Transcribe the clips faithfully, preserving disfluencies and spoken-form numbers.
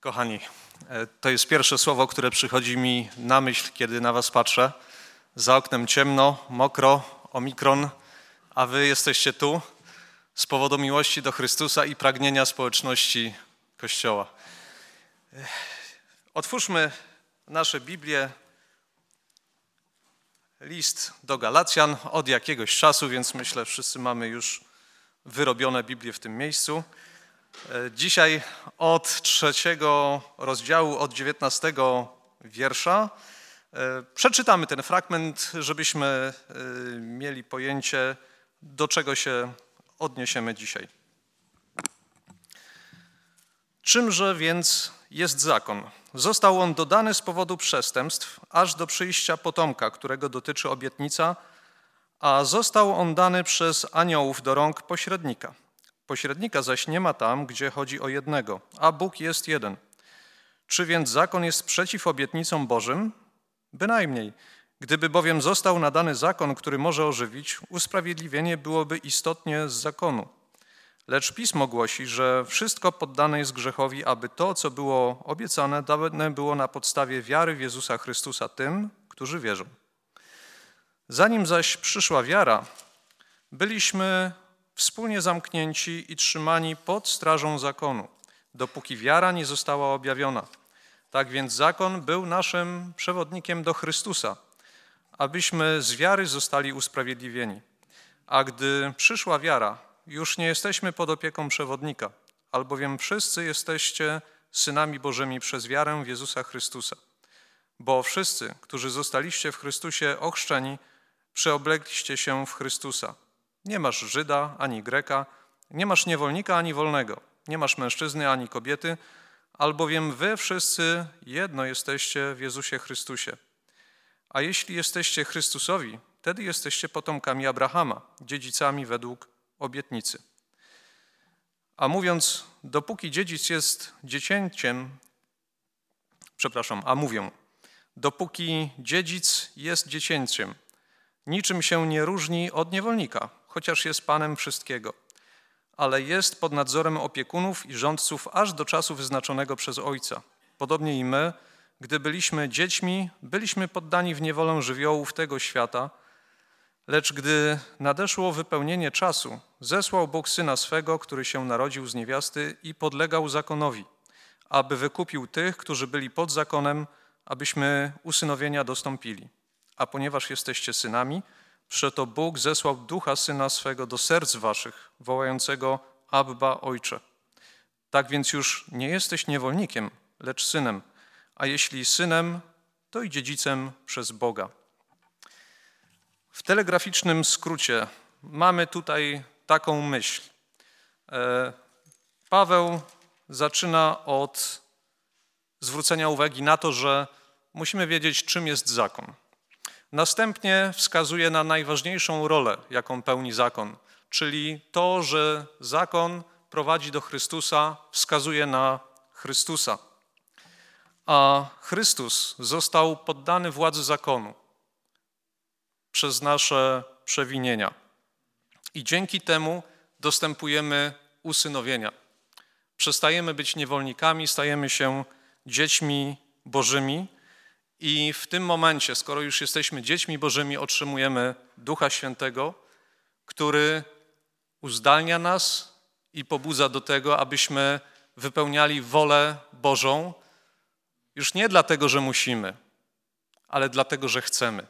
Kochani, to jest pierwsze słowo, które przychodzi mi na myśl, kiedy na was patrzę. Za oknem ciemno, mokro, omikron, a wy jesteście tu z powodu miłości do Chrystusa i pragnienia społeczności Kościoła. Otwórzmy nasze Biblię, list do Galacjan od jakiegoś czasu, więc myślę, wszyscy mamy już wyrobione Biblię w tym miejscu. Dzisiaj od trzeciego rozdziału, od dziewiętnastego wiersza przeczytamy ten fragment, żebyśmy mieli pojęcie, do czego się odniesiemy dzisiaj. Czymże więc jest zakon? Został on dodany z powodu przestępstw, aż do przyjścia potomka, którego dotyczy obietnica, a został on dany przez aniołów do rąk pośrednika. Pośrednika zaś nie ma tam, gdzie chodzi o jednego, a Bóg jest jeden. Czy więc zakon jest przeciw obietnicom Bożym? Bynajmniej. Gdyby bowiem został nadany zakon, który może ożywić, usprawiedliwienie byłoby istotnie z zakonu. Lecz Pismo głosi, że wszystko poddane jest grzechowi, aby to, co było obiecane, dane było na podstawie wiary w Jezusa Chrystusa tym, którzy wierzą. Zanim zaś przyszła wiara, byliśmy wspólnie zamknięci i trzymani pod strażą zakonu, dopóki wiara nie została objawiona. Tak więc zakon był naszym przewodnikiem do Chrystusa, abyśmy z wiary zostali usprawiedliwieni. A gdy przyszła wiara, już nie jesteśmy pod opieką przewodnika, albowiem wszyscy jesteście synami Bożymi przez wiarę w Jezusa Chrystusa. Bo wszyscy, którzy zostaliście w Chrystusie ochrzczeni, przeoblegliście się w Chrystusa. Nie masz Żyda ani Greka, nie masz niewolnika ani wolnego, nie masz mężczyzny ani kobiety, albowiem wy wszyscy jedno jesteście w Jezusie Chrystusie. A jeśli jesteście Chrystusowi, wtedy jesteście potomkami Abrahama, dziedzicami według obietnicy. A mówiąc, dopóki dziedzic jest dziecięciem, przepraszam, a mówię, dopóki dziedzic jest dziecięciem, niczym się nie różni od niewolnika, chociaż jest panem wszystkiego, ale jest pod nadzorem opiekunów i rządców aż do czasu wyznaczonego przez Ojca. Podobnie i my, gdy byliśmy dziećmi, byliśmy poddani w niewolę żywiołów tego świata, lecz gdy nadeszło wypełnienie czasu, zesłał Bóg Syna swego, który się narodził z niewiasty i podlegał zakonowi, aby wykupił tych, którzy byli pod zakonem, abyśmy usynowienia dostąpili. A ponieważ jesteście synami, przeto Bóg zesłał Ducha Syna swego do serc waszych, wołającego Abba, Ojcze. Tak więc już nie jesteś niewolnikiem, lecz synem, a jeśli synem, to i dziedzicem przez Boga. W telegraficznym skrócie mamy tutaj taką myśl. Paweł zaczyna od zwrócenia uwagi na to, że musimy wiedzieć, czym jest zakon. Następnie wskazuje na najważniejszą rolę, jaką pełni zakon, czyli to, że zakon prowadzi do Chrystusa, wskazuje na Chrystusa. A Chrystus został poddany władzy zakonu przez nasze przewinienia. I dzięki temu dostępujemy usynowienia. Przestajemy być niewolnikami, stajemy się dziećmi Bożymi. I w tym momencie, skoro już jesteśmy dziećmi Bożymi, otrzymujemy Ducha Świętego, który uzdalnia nas i pobudza do tego, abyśmy wypełniali wolę Bożą, już nie dlatego, że musimy, ale dlatego, że chcemy.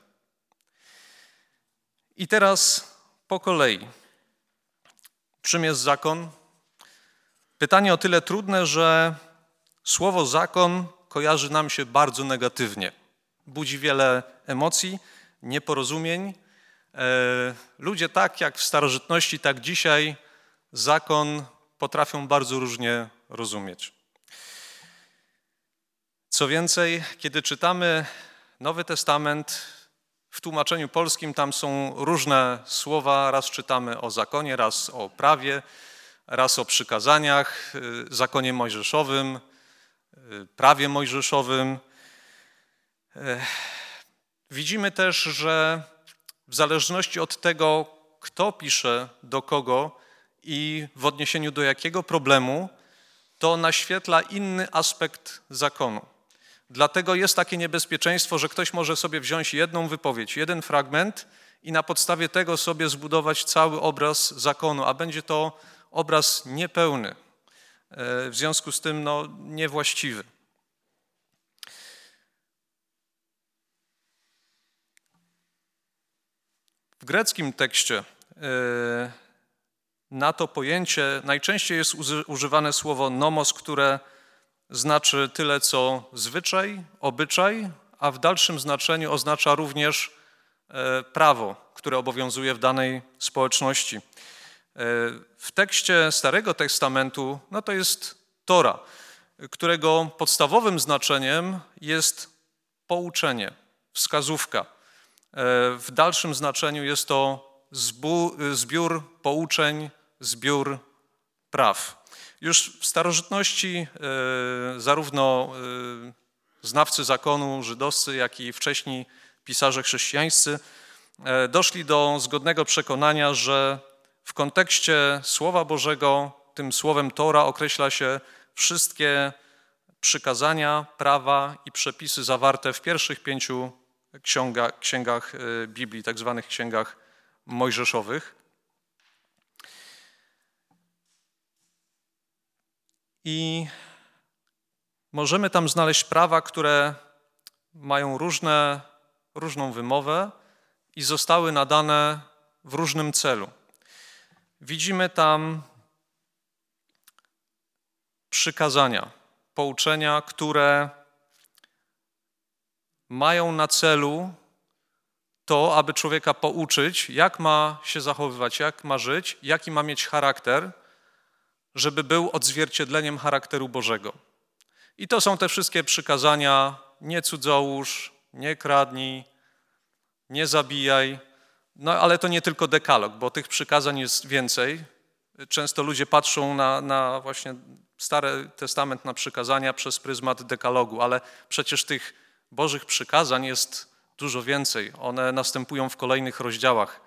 I teraz po kolei. Czym jest zakon? Pytanie o tyle trudne, że słowo zakon kojarzy nam się bardzo negatywnie. Budzi wiele emocji, nieporozumień. Ludzie tak jak w starożytności, tak dzisiaj zakon potrafią bardzo różnie rozumieć. Co więcej, kiedy czytamy Nowy Testament, w tłumaczeniu polskim tam są różne słowa. Raz czytamy o zakonie, raz o prawie, raz o przykazaniach, zakonie mojżeszowym, prawie mojżeszowym. Widzimy też, że w zależności od tego, kto pisze do kogo i w odniesieniu do jakiego problemu, to naświetla inny aspekt zakonu. Dlatego jest takie niebezpieczeństwo, że ktoś może sobie wziąć jedną wypowiedź, jeden fragment i na podstawie tego sobie zbudować cały obraz zakonu, a będzie to obraz niepełny, w związku z tym no, niewłaściwy. W greckim tekście na to pojęcie najczęściej jest używane słowo nomos, które znaczy tyle co zwyczaj, obyczaj, a w dalszym znaczeniu oznacza również prawo, które obowiązuje w danej społeczności. W tekście Starego Testamentu no to jest Tora, którego podstawowym znaczeniem jest pouczenie, wskazówka. W dalszym znaczeniu jest to zbiór pouczeń, zbiór praw. Już w starożytności zarówno znawcy zakonu żydowscy, jak i wcześniej pisarze chrześcijańscy doszli do zgodnego przekonania, że w kontekście Słowa Bożego tym słowem Tora określa się wszystkie przykazania, prawa i przepisy zawarte w pierwszych pięciu księgach, księgach Biblii, tak zwanych księgach mojżeszowych. I możemy tam znaleźć prawa, które mają różne, różną wymowę i zostały nadane w różnym celu. Widzimy tam przykazania, pouczenia, które mają na celu to, aby człowieka pouczyć, jak ma się zachowywać, jak ma żyć, jaki ma mieć charakter, żeby był odzwierciedleniem charakteru Bożego. I to są te wszystkie przykazania: nie cudzołóż, nie kradnij, nie zabijaj. No ale to nie tylko dekalog, bo tych przykazań jest więcej. Często ludzie patrzą na, na właśnie Stary Testament, na przykazania przez pryzmat dekalogu, ale przecież tych Bożych przykazań jest dużo więcej. One następują w kolejnych rozdziałach.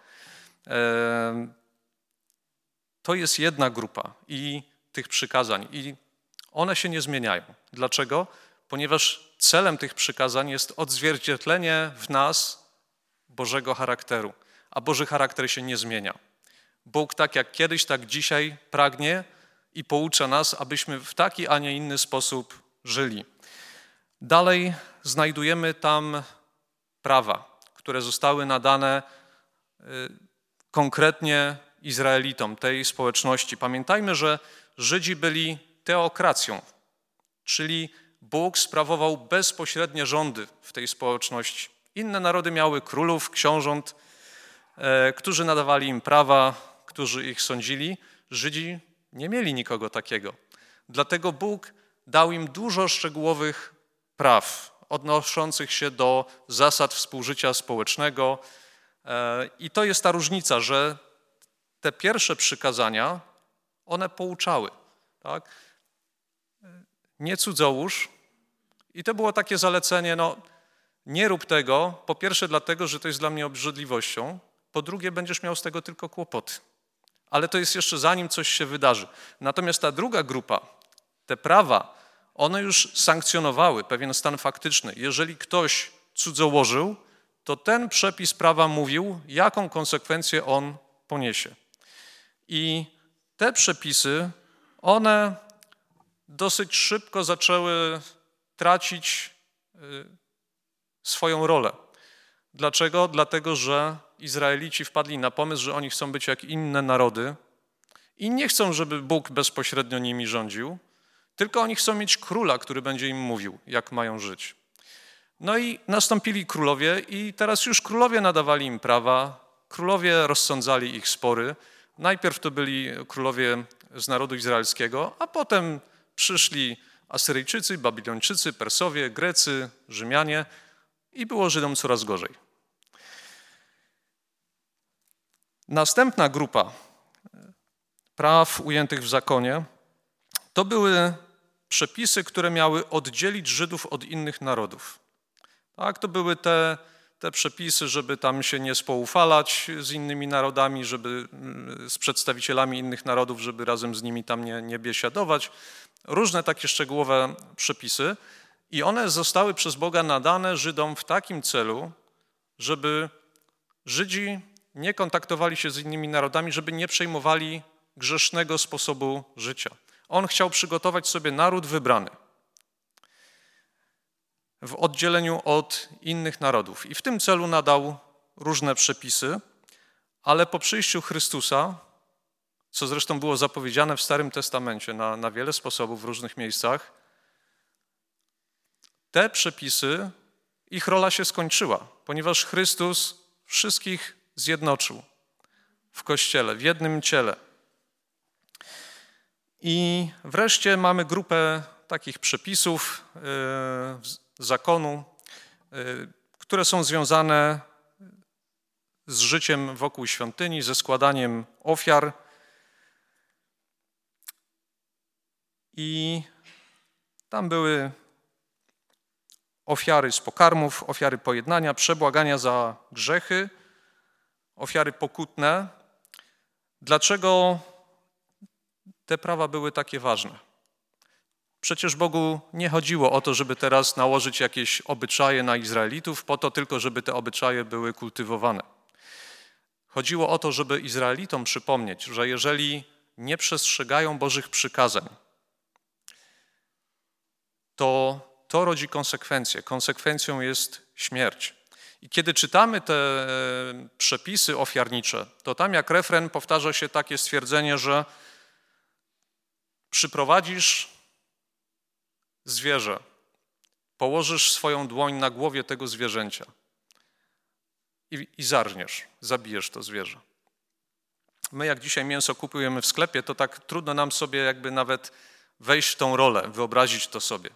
To jest jedna grupa i tych przykazań i one się nie zmieniają. Dlaczego? Ponieważ celem tych przykazań jest odzwierciedlenie w nas Bożego charakteru, a Boży charakter się nie zmienia. Bóg tak jak kiedyś, tak dzisiaj pragnie i poucza nas, abyśmy w taki, a nie inny sposób żyli. Dalej znajdujemy tam prawa, które zostały nadane konkretnie Izraelitom, tej społeczności. Pamiętajmy, że Żydzi byli teokracją, czyli Bóg sprawował bezpośrednie rządy w tej społeczności. Inne narody miały królów, książąt, e, którzy nadawali im prawa, którzy ich sądzili. Żydzi nie mieli nikogo takiego. Dlatego Bóg dał im dużo szczegółowych praw odnoszących się do zasad współżycia społecznego. E, I to jest ta różnica, że te pierwsze przykazania, one pouczały. Tak? Nie cudzołóż. I to było takie zalecenie, no nie rób tego, po pierwsze dlatego, że to jest dla mnie obrzydliwością, po drugie będziesz miał z tego tylko kłopoty. Ale to jest jeszcze zanim coś się wydarzy. Natomiast ta druga grupa, te prawa, one już sankcjonowały pewien stan faktyczny. Jeżeli ktoś cudzołożył, to ten przepis prawa mówił, jaką konsekwencję on poniesie. I te przepisy, one dosyć szybko zaczęły tracić swoją rolę. Dlaczego? Dlatego, że Izraelici wpadli na pomysł, że oni chcą być jak inne narody i nie chcą, żeby Bóg bezpośrednio nimi rządził, tylko oni chcą mieć króla, który będzie im mówił, jak mają żyć. No i nastąpili królowie i teraz już królowie nadawali im prawa, królowie rozsądzali ich spory. Najpierw to byli królowie z narodu izraelskiego, a potem przyszli Asyryjczycy, Babilończycy, Persowie, Grecy, Rzymianie i było Żydom coraz gorzej. Następna grupa praw ujętych w zakonie to były przepisy, które miały oddzielić Żydów od innych narodów. Tak, to były te, te przepisy, żeby tam się nie spoufalać z innymi narodami, żeby z przedstawicielami innych narodów, żeby razem z nimi tam nie, nie biesiadować. różne takie szczegółowe przepisy i one zostały przez Boga nadane Żydom w takim celu, żeby Żydzi nie kontaktowali się z innymi narodami, żeby nie przejmowali grzesznego sposobu życia. On chciał przygotować sobie naród wybrany w oddzieleniu od innych narodów. I w tym celu nadał różne przepisy, ale po przyjściu Chrystusa, co zresztą było zapowiedziane w Starym Testamencie na, na wiele sposobów w różnych miejscach, te przepisy, ich rola się skończyła, ponieważ Chrystus wszystkich zjednoczył w Kościele, w jednym ciele. I wreszcie mamy grupę takich przepisów yy, zakonu, yy, które są związane z życiem wokół świątyni, ze składaniem ofiar. I tam były ofiary z pokarmów, ofiary pojednania, przebłagania za grzechy, ofiary pokutne. Dlaczego te prawa były takie ważne? Przecież Bogu nie chodziło o to, żeby teraz nałożyć jakieś obyczaje na Izraelitów, po to tylko, żeby te obyczaje były kultywowane. Chodziło o to, żeby Izraelitom przypomnieć, że jeżeli nie przestrzegają Bożych przykazań, to to rodzi konsekwencje. Konsekwencją jest śmierć. I kiedy czytamy te przepisy ofiarnicze, to tam jak refren powtarza się takie stwierdzenie, że przyprowadzisz zwierzę, położysz swoją dłoń na głowie tego zwierzęcia i, i zarżniesz, zabijesz to zwierzę. My jak dzisiaj mięso kupujemy w sklepie, to tak trudno nam sobie jakby nawet wejść w tą rolę, wyobrazić to sobie.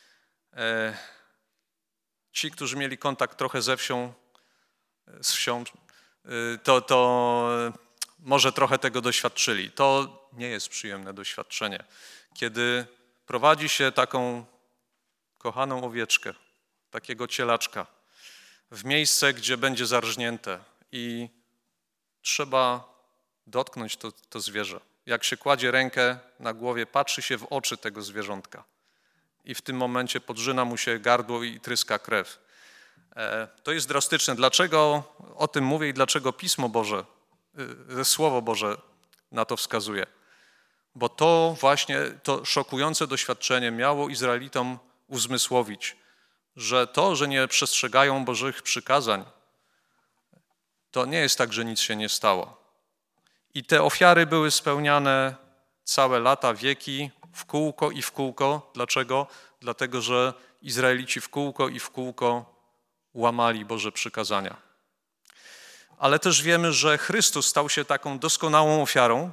E, ci, którzy mieli kontakt trochę ze wsią, z wsią, to, to może trochę tego doświadczyli. To nie jest przyjemne doświadczenie, kiedy prowadzi się taką kochaną owieczkę, takiego cielaczka w miejsce, gdzie będzie zarżnięte i trzeba dotknąć to, to zwierzę. Jak się kładzie rękę na głowie, patrzy się w oczy tego zwierzątka i w tym momencie podrzyna mu się gardło i tryska krew. E, to jest drastyczne. Dlaczego o tym mówię i dlaczego Pismo Boże, y, Słowo Boże na to wskazuje? Bo to właśnie, to szokujące doświadczenie miało Izraelitom uzmysłowić, że to, że nie przestrzegają Bożych przykazań, to nie jest tak, że nic się nie stało. I te ofiary były spełniane całe lata, wieki, w kółko i w kółko. Dlaczego? Dlatego, że Izraelici w kółko i w kółko łamali Boże przykazania. Ale też wiemy, że Chrystus stał się taką doskonałą ofiarą,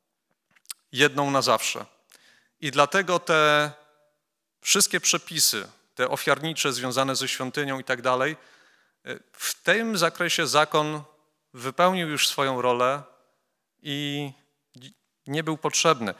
jedną na zawsze. I dlatego te wszystkie przepisy, te ofiarnicze związane ze świątynią i tak dalej, w tym zakresie zakon wypełnił już swoją rolę i nie był potrzebny.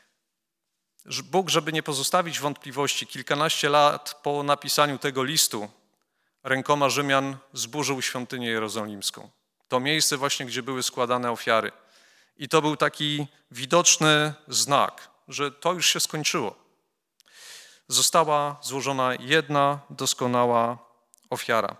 Bóg, żeby nie pozostawić wątpliwości, kilkanaście lat po napisaniu tego listu rękoma Rzymian zburzył świątynię jerozolimską. To miejsce właśnie, gdzie były składane ofiary. I to był taki widoczny znak, że to już się skończyło. Została złożona jedna doskonała ofiara.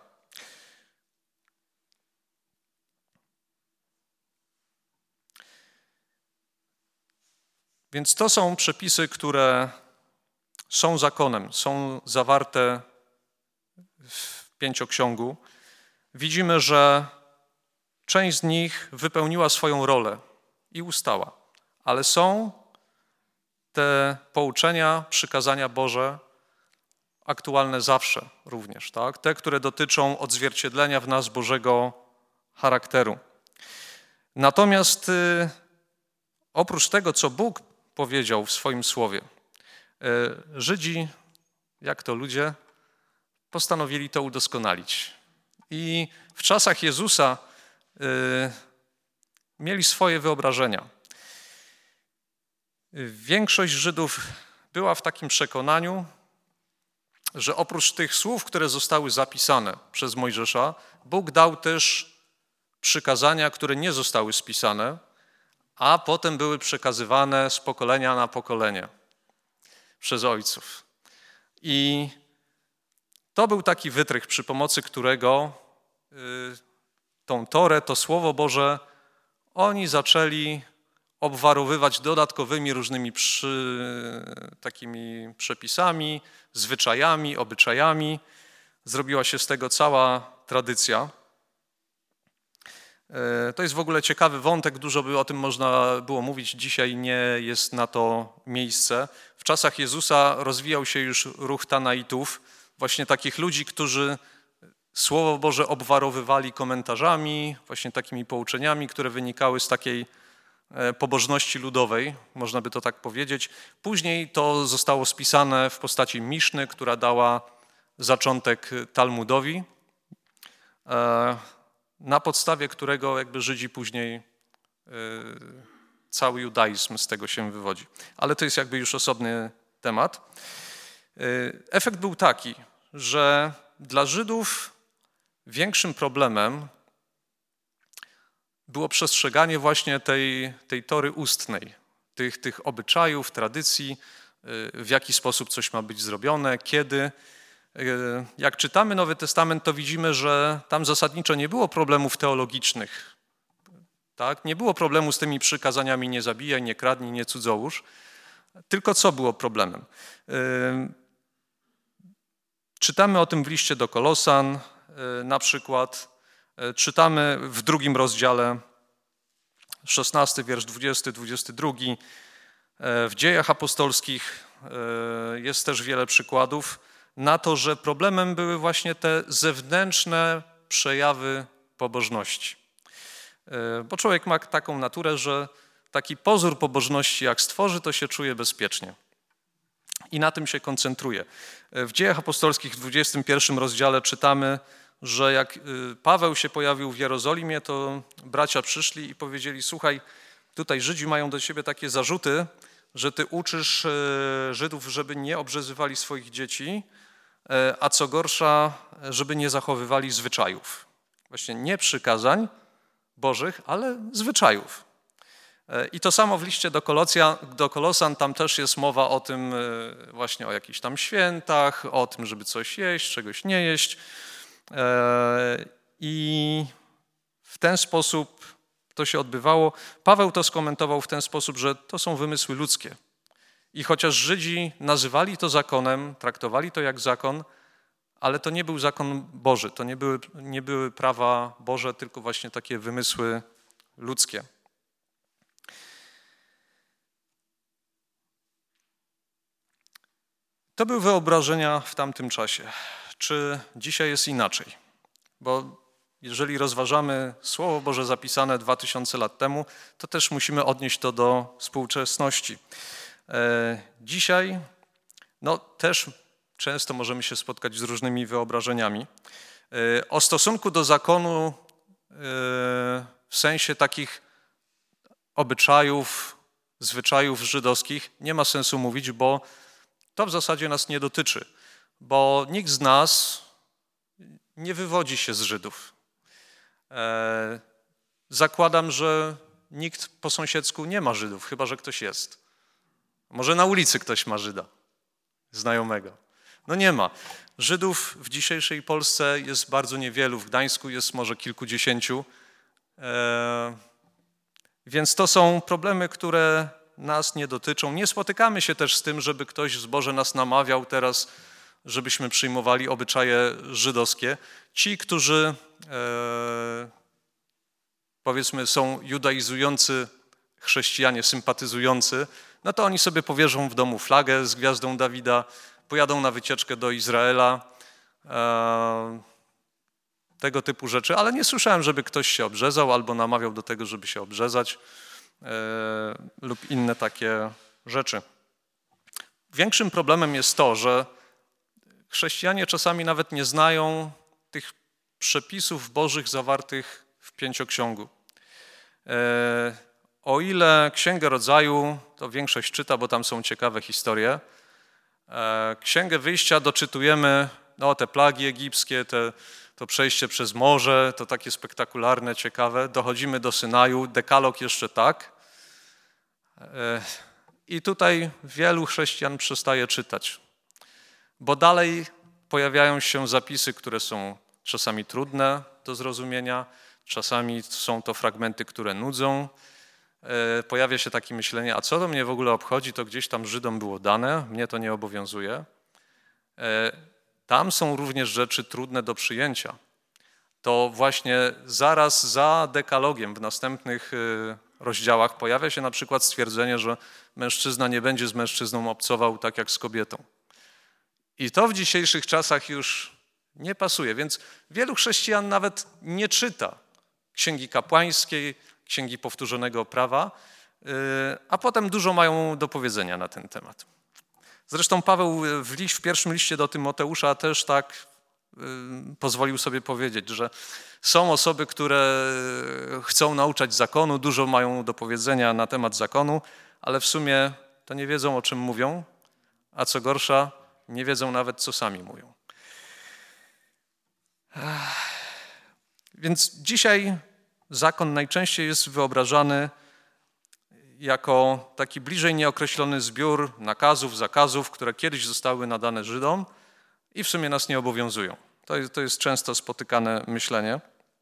Więc to są przepisy, które są zakonem, są zawarte w pięcioksiągu. Widzimy, że część z nich wypełniła swoją rolę i ustała, ale są te pouczenia, przykazania Boże aktualne zawsze również, tak? Te, które dotyczą odzwierciedlenia w nas Bożego charakteru. Natomiast y, oprócz tego, co Bóg powiedział w swoim słowie, y, Żydzi, jak to ludzie, postanowili to udoskonalić. I w czasach Jezusa y, mieli swoje wyobrażenia. Większość Żydów była w takim przekonaniu, że oprócz tych słów, które zostały zapisane przez Mojżesza, Bóg dał też przykazania, które nie zostały spisane, a potem były przekazywane z pokolenia na pokolenie. przez ojców. I to był taki wytrych, przy pomocy którego y, tą Torę, to Słowo Boże, oni zaczęli obwarowywać dodatkowymi różnymi przy, takimi przepisami, zwyczajami, obyczajami. Zrobiła się z tego cała tradycja. To jest w ogóle ciekawy wątek, dużo by o tym można było mówić, dzisiaj nie jest na to miejsce. W czasach Jezusa rozwijał się już ruch Tanaitów, właśnie takich ludzi, którzy Słowo Boże obwarowywali komentarzami, właśnie takimi pouczeniami, które wynikały z takiej pobożności ludowej, można by to tak powiedzieć. Później to zostało spisane w postaci Miszny, która dała zaczątek Talmudowi, na podstawie którego jakby Żydzi później cały judaizm z tego się wywodzi. Ale to jest jakby już osobny temat. Efekt był taki, że dla Żydów większym problemem było przestrzeganie właśnie tej, tej tory ustnej, tych, tych obyczajów, tradycji, w jaki sposób coś ma być zrobione, kiedy. Jak czytamy Nowy Testament, to widzimy, że tam zasadniczo nie było problemów teologicznych. Tak? Nie było problemu z tymi przykazaniami nie zabijaj, nie kradnij, nie cudzołóż. Tylko co było problemem? Czytamy o tym w liście do Kolosan na przykład. Czytamy w drugim rozdziale, szesnasty wiersz, dwudziesty, dwudziesty drugi. W Dziejach Apostolskich jest też wiele przykładów na to, że problemem były właśnie te zewnętrzne przejawy pobożności. Bo człowiek ma taką naturę, że taki pozór pobożności jak stworzy, to się czuje bezpiecznie. I na tym się koncentruje. W Dziejach Apostolskich w dwudziestym pierwszym rozdziale czytamy, że jak Paweł się pojawił w Jerozolimie, to bracia przyszli i powiedzieli: słuchaj, tutaj Żydzi mają do ciebie takie zarzuty, że ty uczysz Żydów, żeby nie obrzezywali swoich dzieci, a co gorsza, żeby nie zachowywali zwyczajów. Właśnie nie przykazań bożych, ale zwyczajów. I to samo w liście do, Kolocja, do Kolosan, tam też jest mowa o tym właśnie o jakichś tam świętach, o tym, żeby coś jeść, czegoś nie jeść. I w ten sposób to się odbywało. Paweł to skomentował w ten sposób, że to są wymysły ludzkie. I chociaż Żydzi nazywali to zakonem, traktowali to jak zakon, ale to nie był zakon Boży, to nie były, nie były prawa Boże, tylko właśnie takie wymysły ludzkie. To były wyobrażenia w tamtym czasie. Czy dzisiaj jest inaczej? Bo jeżeli rozważamy Słowo Boże zapisane dwa tysiące lat temu, to też musimy odnieść to do współczesności. Dzisiaj no, też często możemy się spotkać z różnymi wyobrażeniami. O stosunku do zakonu w sensie takich obyczajów, zwyczajów żydowskich nie ma sensu mówić, bo to w zasadzie nas nie dotyczy, bo nikt z nas nie wywodzi się z Żydów. Zakładam, że nikt po sąsiedzku nie ma Żydów, chyba że ktoś jest. Może na ulicy ktoś ma Żyda, znajomego. No nie ma. Żydów w dzisiejszej Polsce jest bardzo niewielu, w Gdańsku jest może kilkudziesięciu. Więc to są problemy, które nas nie dotyczą. Nie spotykamy się też z tym, żeby ktoś z Boże nas namawiał teraz, żebyśmy przyjmowali obyczaje żydowskie. Ci, którzy e, powiedzmy są judaizujący chrześcijanie, sympatyzujący, no to oni sobie powierzą w domu flagę z gwiazdą Dawida, pojadą na wycieczkę do Izraela, e, tego typu rzeczy, ale nie słyszałem, żeby ktoś się obrzezał albo namawiał do tego, żeby się obrzezać e, lub inne takie rzeczy. Większym problemem jest to, że chrześcijanie czasami nawet nie znają tych przepisów bożych zawartych w Pięcioksięgu. E, o ile Księgę Rodzaju to większość czyta, bo tam są ciekawe historie, e, Księgę Wyjścia doczytujemy, no te plagi egipskie, te, to przejście przez morze, to takie spektakularne, ciekawe. Dochodzimy do Synaju, dekalog jeszcze tak. E, I tutaj wielu chrześcijan przestaje czytać, bo dalej pojawiają się zapisy, które są czasami trudne do zrozumienia, czasami są to fragmenty, które nudzą. Pojawia się takie myślenie, a co to mnie w ogóle obchodzi, to gdzieś tam Żydom było dane, mnie to nie obowiązuje. Tam są również rzeczy trudne do przyjęcia. To właśnie zaraz za dekalogiem w następnych rozdziałach pojawia się na przykład stwierdzenie, że mężczyzna nie będzie z mężczyzną obcował tak jak z kobietą. I to w dzisiejszych czasach już nie pasuje, więc wielu chrześcijan nawet nie czyta Księgi Kapłańskiej, Księgi Powtórzonego Prawa, a potem dużo mają do powiedzenia na ten temat. Zresztą Paweł w, liść, w pierwszym liście do Tymoteusza też tak pozwolił sobie powiedzieć, że są osoby, które chcą nauczać zakonu, dużo mają do powiedzenia na temat zakonu, ale w sumie to nie wiedzą, o czym mówią, a co gorsza, nie wiedzą nawet, co sami mówią. Więc dzisiaj zakon najczęściej jest wyobrażany jako taki bliżej nieokreślony zbiór nakazów, zakazów, które kiedyś zostały nadane Żydom i w sumie nas nie obowiązują. To jest, to jest często spotykane myślenie.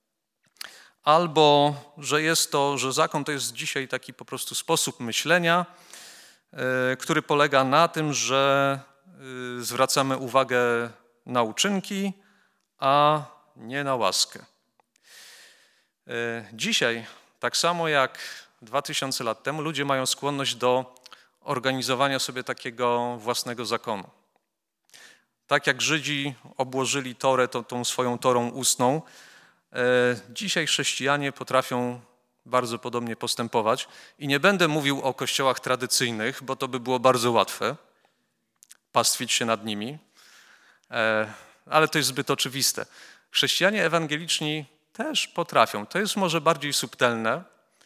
Albo, że jest to, że zakon to jest dzisiaj taki po prostu sposób myślenia, yy, który polega na tym, że yy, zwracamy uwagę na uczynki, a nie na łaskę. Yy, dzisiaj, tak samo jak dwa tysiące lat temu, ludzie mają skłonność do organizowania sobie takiego własnego zakonu. Tak jak Żydzi obłożyli Torę tą, tą swoją Torą ustną, dzisiaj chrześcijanie potrafią bardzo podobnie postępować. I nie będę mówił o kościołach tradycyjnych, bo to by było bardzo łatwe, pastwić się nad nimi, ale to jest zbyt oczywiste. Chrześcijanie ewangeliczni też potrafią. To jest może bardziej subtelne,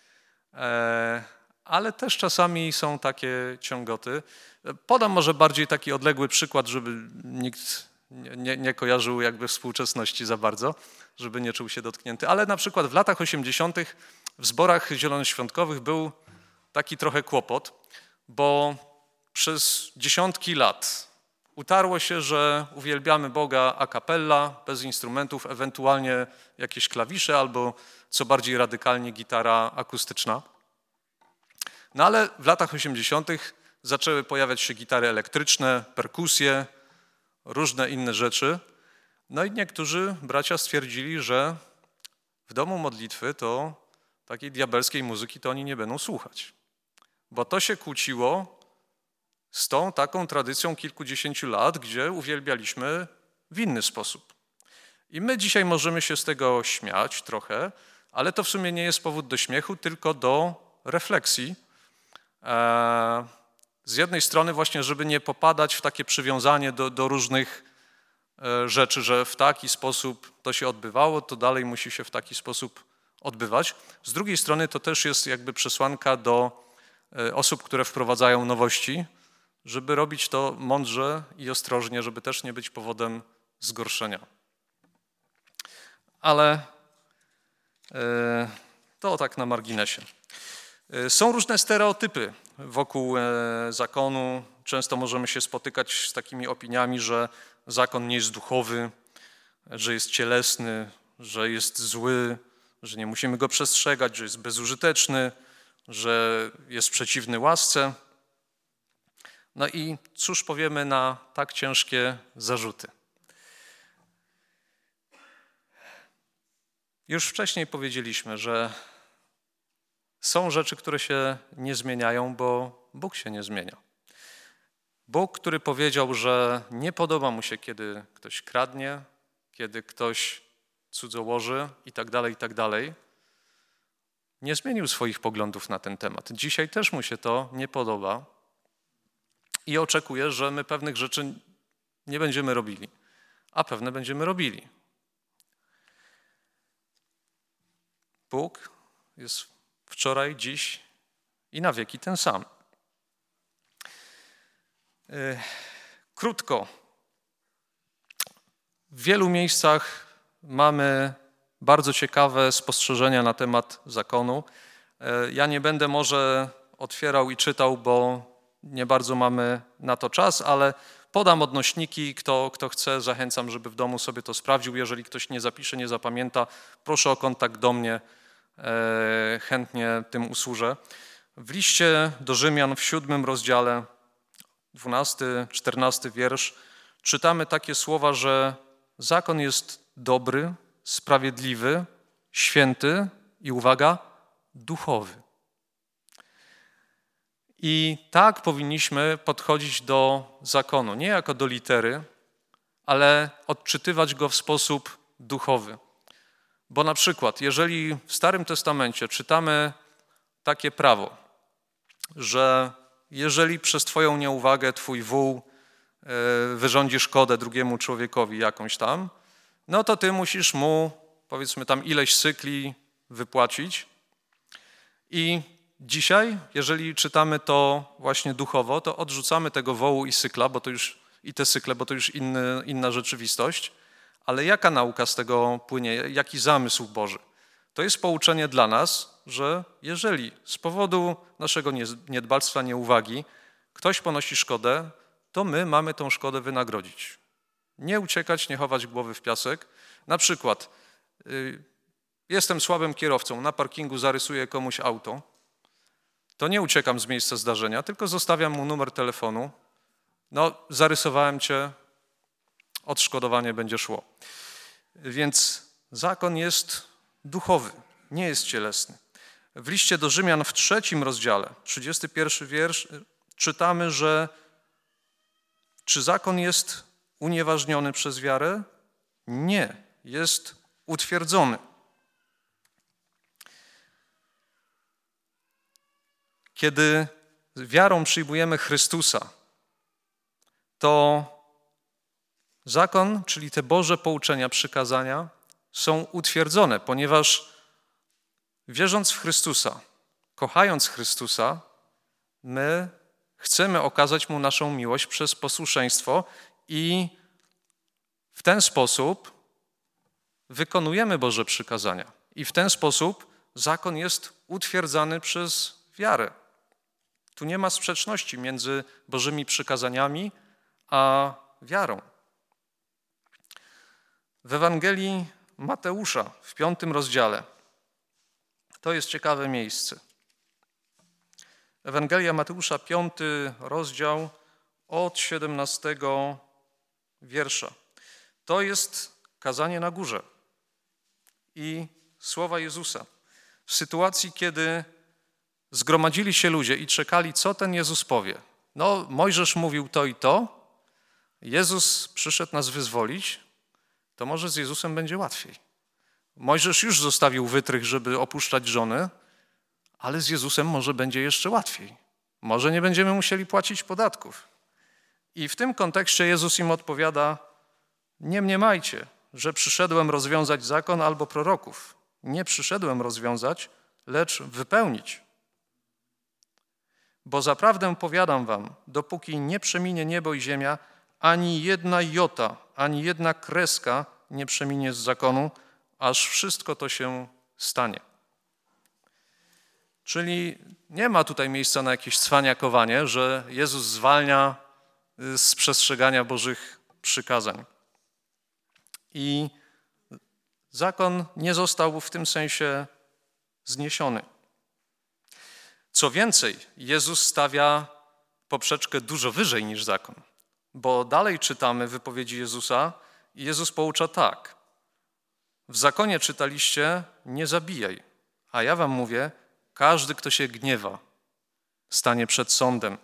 ale też czasami są takie ciągoty. Podam może bardziej taki odległy przykład, żeby nikt nie, nie kojarzył jakby współczesności za bardzo, żeby nie czuł się dotknięty. Ale na przykład w latach osiemdziesiątych w zborach zielonoświątkowych był taki trochę kłopot, bo przez dziesiątki lat utarło się, że uwielbiamy Boga a cappella, bez instrumentów, ewentualnie jakieś klawisze albo co bardziej radykalnie gitara akustyczna. No ale w latach osiemdziesiątych zaczęły pojawiać się gitary elektryczne, perkusje, różne inne rzeczy. No i niektórzy bracia stwierdzili, że w domu modlitwy to takiej diabelskiej muzyki to oni nie będą słuchać. Bo to się kłóciło z tą taką tradycją kilkudziesięciu lat, gdzie uwielbialiśmy w inny sposób. I my dzisiaj możemy się z tego śmiać trochę, ale to w sumie nie jest powód do śmiechu, tylko do refleksji. Z jednej strony właśnie, żeby nie popadać w takie przywiązanie do, do różnych rzeczy, że w taki sposób to się odbywało, to dalej musi się w taki sposób odbywać. Z drugiej strony to też jest jakby przesłanka do osób, które wprowadzają nowości, żeby robić to mądrze i ostrożnie, żeby też nie być powodem zgorszenia. Ale to tak na marginesie. Są różne stereotypy wokół zakonu. Często możemy się spotykać z takimi opiniami, że zakon nie jest duchowy, że jest cielesny, że jest zły, że nie musimy go przestrzegać, że jest bezużyteczny, że jest przeciwny łasce. No i cóż powiemy na tak ciężkie zarzuty? Już wcześniej powiedzieliśmy, że są rzeczy, które się nie zmieniają, bo Bóg się nie zmienia. Bóg, który powiedział, że nie podoba mu się, kiedy ktoś kradnie, kiedy ktoś cudzołoży i tak dalej, i tak dalej, nie zmienił swoich poglądów na ten temat. Dzisiaj też mu się to nie podoba i oczekuje, że my pewnych rzeczy nie będziemy robili, a pewne będziemy robili. Bóg jest wczoraj, dziś i na wieki ten sam. Krótko. W wielu miejscach mamy bardzo ciekawe spostrzeżenia na temat zakonu. Ja nie będę może otwierał i czytał, bo nie bardzo mamy na to czas, ale podam odnośniki. Kto, kto chce, zachęcam, żeby w domu sobie to sprawdził. Jeżeli ktoś nie zapisze, nie zapamięta, proszę o kontakt do mnie. E, chętnie tym usłużę. W liście do Rzymian w siódmym rozdziale, dwunasty, czternasty wiersz, czytamy takie słowa, że zakon jest dobry, sprawiedliwy, święty i uwaga, duchowy. I tak powinniśmy podchodzić do zakonu, nie jako do litery, ale odczytywać go w sposób duchowy. Bo na przykład, jeżeli w Starym Testamencie czytamy takie prawo, że jeżeli przez twoją nieuwagę twój wół wyrządzi szkodę drugiemu człowiekowi jakąś tam, no to ty musisz mu, powiedzmy tam ileś cykli wypłacić. I dzisiaj, jeżeli czytamy to właśnie duchowo, to odrzucamy tego wołu i cykla, bo to już i te cykle, bo to już inny, inna rzeczywistość. Ale jaka nauka z tego płynie? Jaki zamysł Boży? To jest pouczenie dla nas, że jeżeli z powodu naszego niedbalstwa, nieuwagi ktoś ponosi szkodę, to my mamy tą szkodę wynagrodzić. Nie uciekać, nie chować głowy w piasek. Na przykład y, jestem słabym kierowcą, na parkingu zarysuję komuś auto, to nie uciekam z miejsca zdarzenia, tylko zostawiam mu numer telefonu. No, zarysowałem cię, odszkodowanie będzie szło. Więc zakon jest duchowy, nie jest cielesny. W liście do Rzymian w trzecim rozdziale, trzydziesty pierwszy wiersz, czytamy, że czy zakon jest unieważniony przez wiarę? Nie, jest utwierdzony. Kiedy wiarą przyjmujemy Chrystusa, to zakon, czyli te Boże pouczenia, przykazania są utwierdzone, ponieważ wierząc w Chrystusa, kochając Chrystusa, my chcemy okazać Mu naszą miłość przez posłuszeństwo i w ten sposób wykonujemy Boże przykazania. I w ten sposób zakon jest utwierdzany przez wiarę. Tu nie ma sprzeczności między Bożymi przykazaniami a wiarą. W Ewangelii Mateusza w piątym rozdziale, to jest ciekawe miejsce. Ewangelia Mateusza, piąty rozdział od siedemnastego wiersza. To jest kazanie na górze i słowa Jezusa. W sytuacji, kiedy zgromadzili się ludzie i czekali, co ten Jezus powie. No, Mojżesz mówił to i to, Jezus przyszedł nas wyzwolić, to może z Jezusem będzie łatwiej. Mojżesz już zostawił wytrych, żeby opuszczać żony, ale z Jezusem może będzie jeszcze łatwiej. Może nie będziemy musieli płacić podatków. I w tym kontekście Jezus im odpowiada, nie mniemajcie, że przyszedłem rozwiązać zakon albo proroków. Nie przyszedłem rozwiązać, lecz wypełnić. Bo zaprawdę powiadam wam, dopóki nie przeminie niebo i ziemia, ani jedna jota, ani jedna kreska nie przeminie z zakonu, aż wszystko to się stanie. Czyli nie ma tutaj miejsca na jakieś cwaniakowanie, że Jezus zwalnia z przestrzegania Bożych przykazań. I zakon nie został w tym sensie zniesiony. Co więcej, Jezus stawia poprzeczkę dużo wyżej niż zakon, bo dalej czytamy wypowiedzi Jezusa i Jezus poucza tak. W zakonie czytaliście, nie zabijaj, a ja wam mówię, każdy, kto się gniewa, stanie przed sądem.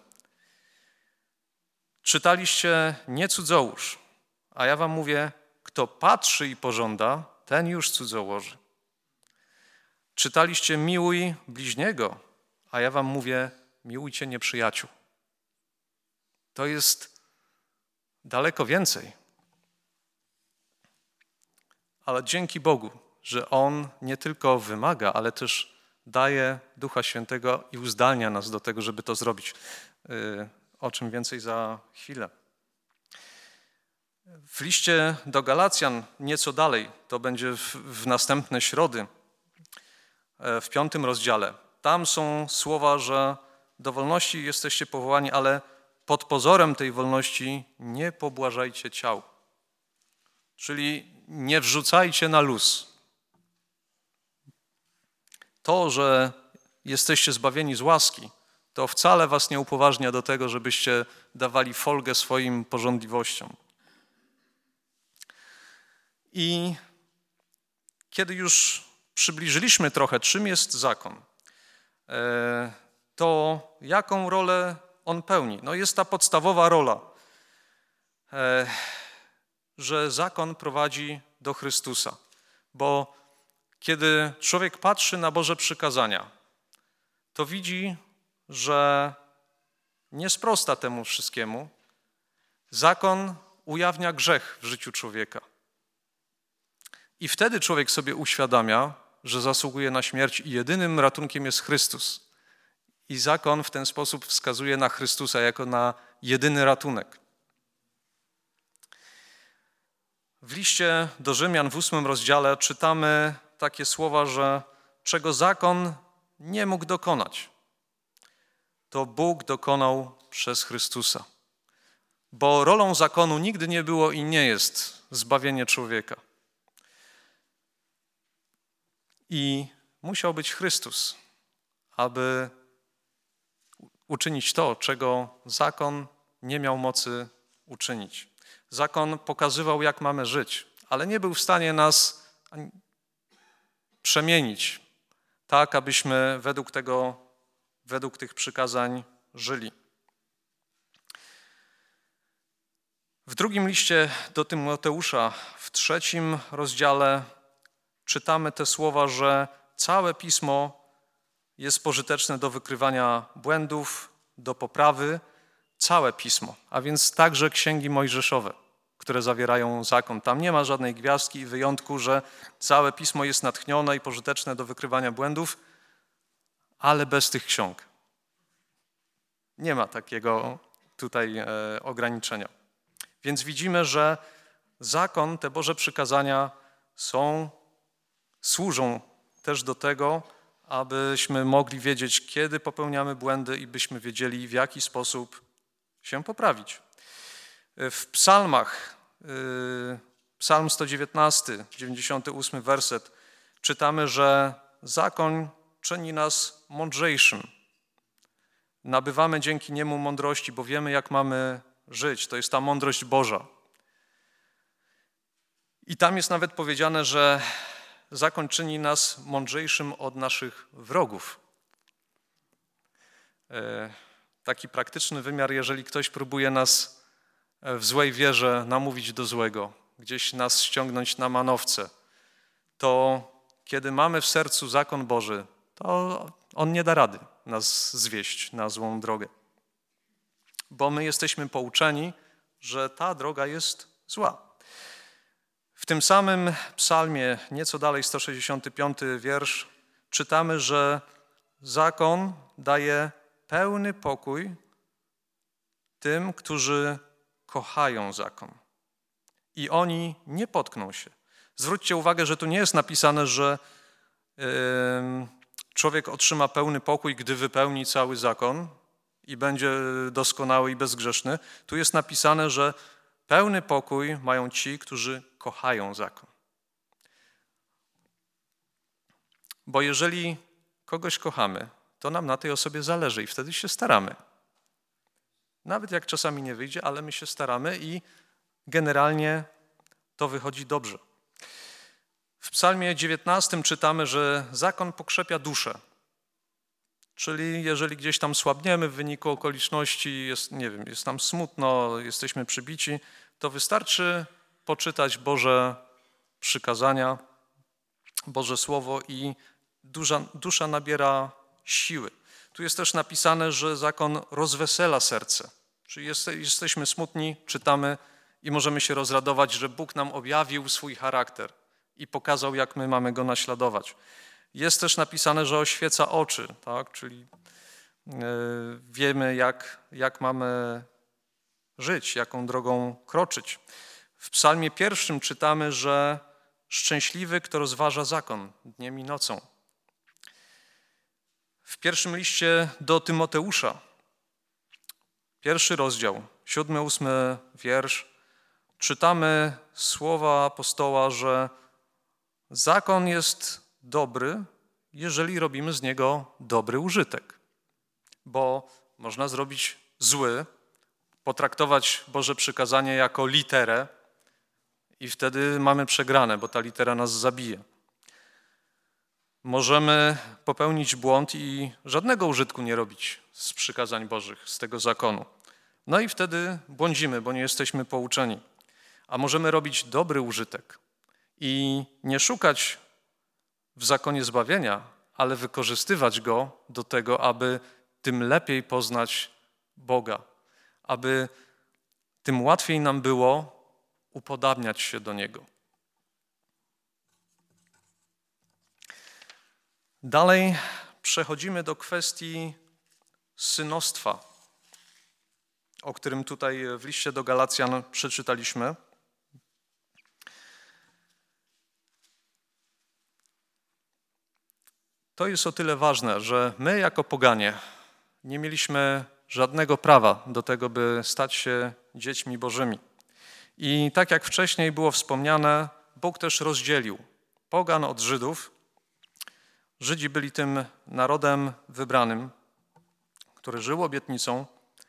Czytaliście, nie cudzołóż, a ja wam mówię, kto patrzy i pożąda, ten już cudzołoży. Czytaliście, miłuj bliźniego, a ja wam mówię, miłujcie nieprzyjaciół. To jest daleko więcej. Ale dzięki Bogu, że On nie tylko wymaga, ale też daje Ducha Świętego i uzdalnia nas do tego, żeby to zrobić. O czym więcej za chwilę. W liście do Galacjan nieco dalej, to będzie w, w następne środy, w piątym rozdziale. Tam są słowa, że do wolności jesteście powołani, ale pod pozorem tej wolności nie pobłażajcie ciał. Czyli nie wrzucajcie na luz. To, że jesteście zbawieni z łaski, to wcale was nie upoważnia do tego, żebyście dawali folgę swoim pożądliwościom. I kiedy już przybliżyliśmy trochę, czym jest zakon, to jaką rolę on pełni? No jest ta podstawowa rola, że zakon prowadzi do Chrystusa, bo kiedy człowiek patrzy na Boże przykazania, to widzi, że nie sprosta temu wszystkiemu. Zakon ujawnia grzech w życiu człowieka. I wtedy człowiek sobie uświadamia, że zasługuje na śmierć i jedynym ratunkiem jest Chrystus. I zakon w ten sposób wskazuje na Chrystusa jako na jedyny ratunek. W liście do Rzymian w ósmym rozdziale czytamy takie słowa, że czego zakon nie mógł dokonać, to Bóg dokonał przez Chrystusa. Bo rolą zakonu nigdy nie było i nie jest zbawienie człowieka. I musiał być Chrystus, aby uczynić to, czego zakon nie miał mocy uczynić. Zakon pokazywał, jak mamy żyć, ale nie był w stanie nas przemienić tak, abyśmy według tego, według tych przykazań żyli. W drugim liście do Tymoteusza, w trzecim rozdziale czytamy te słowa, że całe Pismo jest pożyteczne do wykrywania błędów, do poprawy, całe Pismo, a więc także księgi mojżeszowe, które zawierają zakon. Tam nie ma żadnej gwiazdki i wyjątku, że całe Pismo jest natchnione i pożyteczne do wykrywania błędów, ale bez tych ksiąg. Nie ma takiego tutaj e, ograniczenia. Więc widzimy, że zakon, te Boże przykazania są, służą też do tego, abyśmy mogli wiedzieć, kiedy popełniamy błędy i byśmy wiedzieli, w jaki sposób się poprawić. W psalmach, psalm sto dziewiętnasty, dziewięćdziesiąty ósmy werset, czytamy, że zakon czyni nas mądrzejszym. Nabywamy dzięki niemu mądrości, bo wiemy, jak mamy żyć. To jest ta mądrość Boża. I tam jest nawet powiedziane, że zakon czyni nas mądrzejszym od naszych wrogów. Taki praktyczny wymiar, jeżeli ktoś próbuje nas w złej wierze namówić do złego, gdzieś nas ściągnąć na manowce, to kiedy mamy w sercu zakon Boży, to on nie da rady nas zwieść na złą drogę. Bo my jesteśmy pouczeni, że ta droga jest zła. W tym samym psalmie, nieco dalej, sto sześćdziesiąty piąty wiersz, czytamy, że zakon daje pełny pokój tym, którzy kochają zakon. I oni nie potkną się. Zwróćcie uwagę, że tu nie jest napisane, że yy, człowiek otrzyma pełny pokój, gdy wypełni cały zakon i będzie doskonały i bezgrzeszny. Tu jest napisane, że pełny pokój mają ci, którzy kochają zakon. Bo jeżeli kogoś kochamy, to nam na tej osobie zależy i wtedy się staramy. Nawet jak czasami nie wyjdzie, ale my się staramy i generalnie to wychodzi dobrze. W psalmie dziewiętnastym czytamy, że zakon pokrzepia duszę. Czyli jeżeli gdzieś tam słabniemy w wyniku okoliczności, jest, nie wiem, jest nam smutno, jesteśmy przybici, to wystarczy poczytać Boże przykazania, Boże Słowo i dusza, dusza nabiera siły. Tu jest też napisane, że zakon rozwesela serce. Czyli jest, jesteśmy smutni, czytamy i możemy się rozradować, że Bóg nam objawił swój charakter i pokazał, jak my mamy go naśladować. Jest też napisane, że oświeca oczy, tak? Czyli yy, wiemy, jak, jak mamy żyć, jaką drogą kroczyć. W psalmie pierwszym czytamy, że szczęśliwy, kto rozważa zakon dniem i nocą. W pierwszym liście do Tymoteusza, pierwszy rozdział, siódmy, ósmy wiersz, czytamy słowa apostoła, że zakon jest dobry, jeżeli robimy z niego dobry użytek. Bo można zrobić zły, potraktować Boże przykazanie jako literę i wtedy mamy przegrane, bo ta litera nas zabije. Możemy popełnić błąd i żadnego użytku nie robić z przykazań Bożych, z tego zakonu. No i wtedy błądzimy, bo nie jesteśmy pouczeni. A możemy robić dobry użytek i nie szukać w zakonie zbawienia, ale wykorzystywać go do tego, aby tym lepiej poznać Boga, aby tym łatwiej nam było upodabniać się do Niego. Dalej przechodzimy do kwestii synostwa, o którym tutaj w liście do Galacjan przeczytaliśmy. To jest o tyle ważne, że my jako poganie nie mieliśmy żadnego prawa do tego, by stać się dziećmi Bożymi. I tak jak wcześniej było wspomniane, Bóg też rozdzielił pogan od Żydów. Żydzi byli tym narodem wybranym, który żył obietnicą,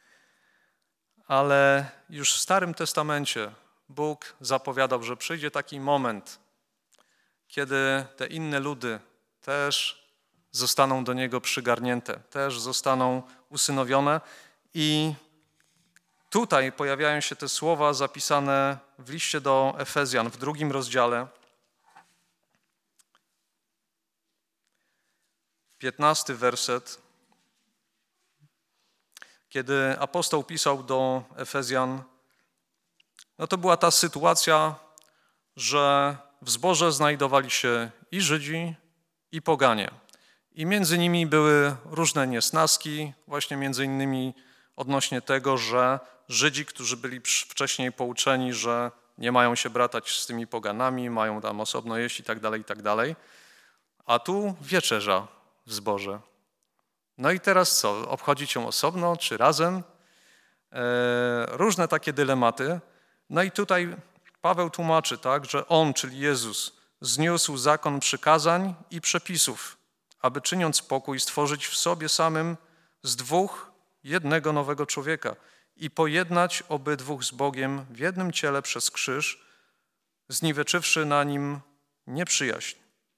ale już w Starym Testamencie Bóg zapowiadał, że przyjdzie taki moment, kiedy te inne ludy też zostaną do Niego przygarnięte, też zostaną usynowione. I tutaj pojawiają się te słowa zapisane w liście do Efezjan w drugim rozdziale, piętnasty werset, kiedy apostoł pisał do Efezjan, no to była ta sytuacja, że w zborze znajdowali się i Żydzi, i poganie. I między nimi były różne niesnaski, właśnie między innymi odnośnie tego, że Żydzi, którzy byli wcześniej pouczeni, że nie mają się bratać z tymi poganami, mają tam osobno jeść i tak dalej, i tak dalej. A tu wieczerza w zborze. No i teraz co? Obchodzić ją osobno czy razem? E, różne takie dylematy. No i tutaj Paweł tłumaczy, tak, że On, czyli Jezus, zniósł zakon przykazań i przepisów, aby czyniąc pokój stworzyć w sobie samym z dwóch jednego nowego człowieka i pojednać obydwóch z Bogiem w jednym ciele przez krzyż, zniweczywszy na nim nieprzyjaźń.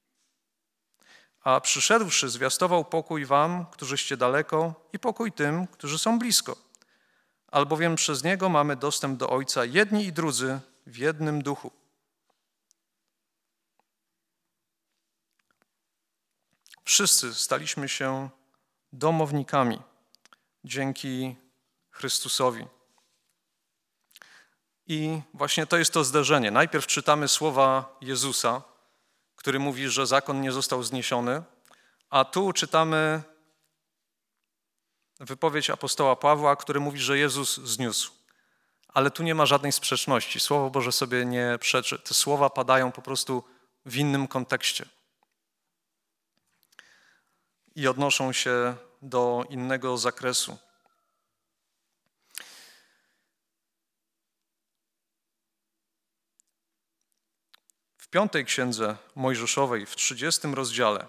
A przyszedłszy, zwiastował pokój wam, którzyście daleko, i pokój tym, którzy są blisko. Albowiem przez Niego mamy dostęp do Ojca jedni i drudzy w jednym duchu. Wszyscy staliśmy się domownikami dzięki Chrystusowi. I właśnie to jest to zderzenie. Najpierw czytamy słowa Jezusa, który mówi, że zakon nie został zniesiony, a tu czytamy wypowiedź apostoła Pawła, który mówi, że Jezus zniósł. Ale tu nie ma żadnej sprzeczności. Słowo Boże sobie nie przeczy. Te słowa padają po prostu w innym kontekście i odnoszą się do innego zakresu. W piątej księdze Mojżeszowej, w trzydziestym rozdziale,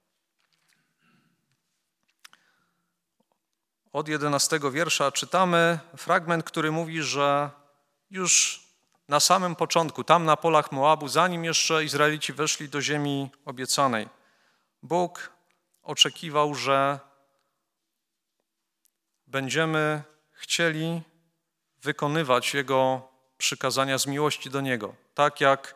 od jedenastego wiersza czytamy fragment, który mówi, że już na samym początku, tam na polach Moabu, zanim jeszcze Izraelici weszli do ziemi obiecanej, Bóg oczekiwał, że będziemy chcieli wykonywać Jego przykazania z miłości do Niego, tak jak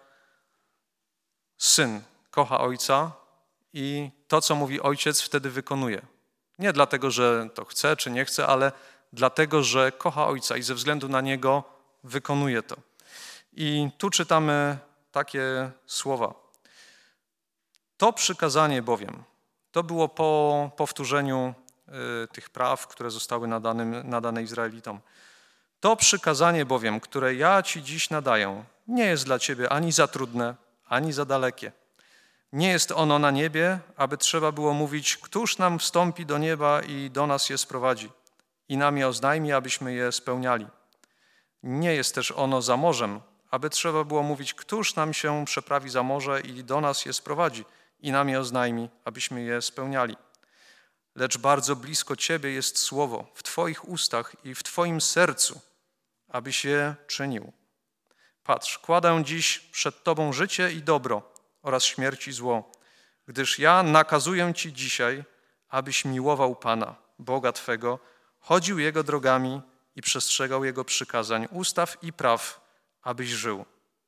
syn kocha ojca i to, co mówi ojciec, wtedy wykonuje. Nie dlatego, że to chce czy nie chce, ale dlatego, że kocha ojca i ze względu na niego wykonuje to. I tu czytamy takie słowa. To przykazanie bowiem, to było po powtórzeniu y, tych praw, które zostały nadanym, nadane Izraelitom. To przykazanie bowiem, które ja ci dziś nadaję, nie jest dla ciebie ani za trudne, ani za dalekie. Nie jest ono na niebie, aby trzeba było mówić, któż nam wstąpi do nieba i do nas je sprowadzi i nam je oznajmi, abyśmy je spełniali. Nie jest też ono za morzem, aby trzeba było mówić, któż nam się przeprawi za morze i do nas je sprowadzi i nam je oznajmi, abyśmy je spełniali. Lecz bardzo blisko Ciebie jest słowo w Twoich ustach i w Twoim sercu, abyś je czynił. Patrz, kładę dziś przed Tobą życie i dobro oraz śmierć i zło, gdyż ja nakazuję Ci dzisiaj, abyś miłował Pana, Boga Twego, chodził Jego drogami i przestrzegał Jego przykazań, ustaw i praw, abyś żył.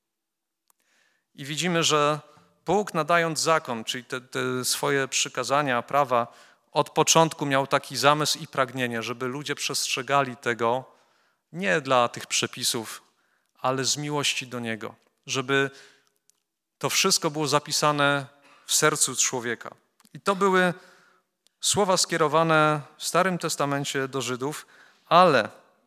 I widzimy, że Bóg, nadając zakon, czyli te, te swoje przykazania, prawa, od początku miał taki zamysł i pragnienie, żeby ludzie przestrzegali tego nie dla tych przepisów, ale z miłości do Niego, żeby to wszystko było zapisane w sercu człowieka. I to były słowa skierowane w Starym Testamencie do Żydów, ale